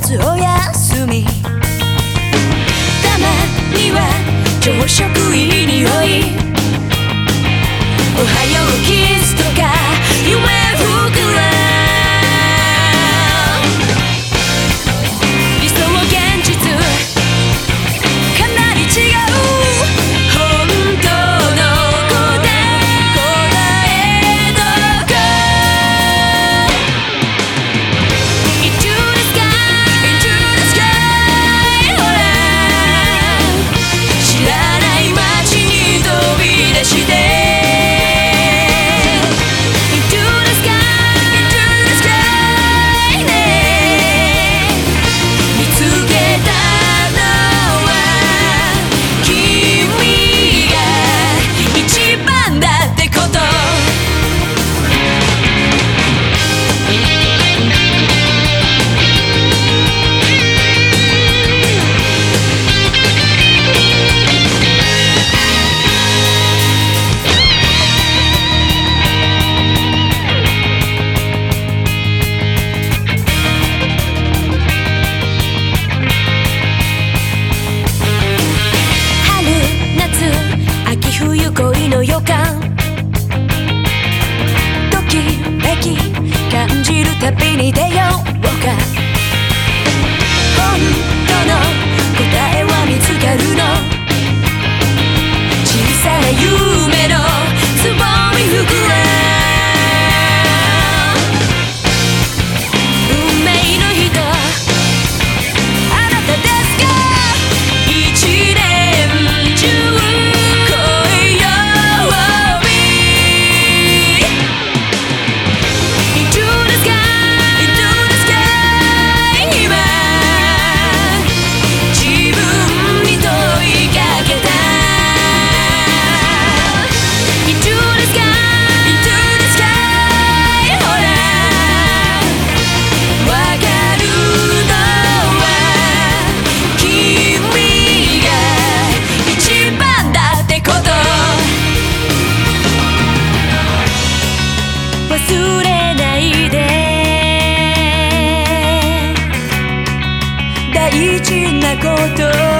つお休み、たまには朝食いい匂い、おはようキスとか夢膨らむ、理想現実かなり違う、本当の答えどこ Into the sky, into the sky ほら知らない街に飛び出して恋の予感、ときめき感じるたびに出ようか、本当の答えは見つかるの、小さな夢のつぼみ膨らむ、運命の人あなたですか、一年中忘れないで、大事なこと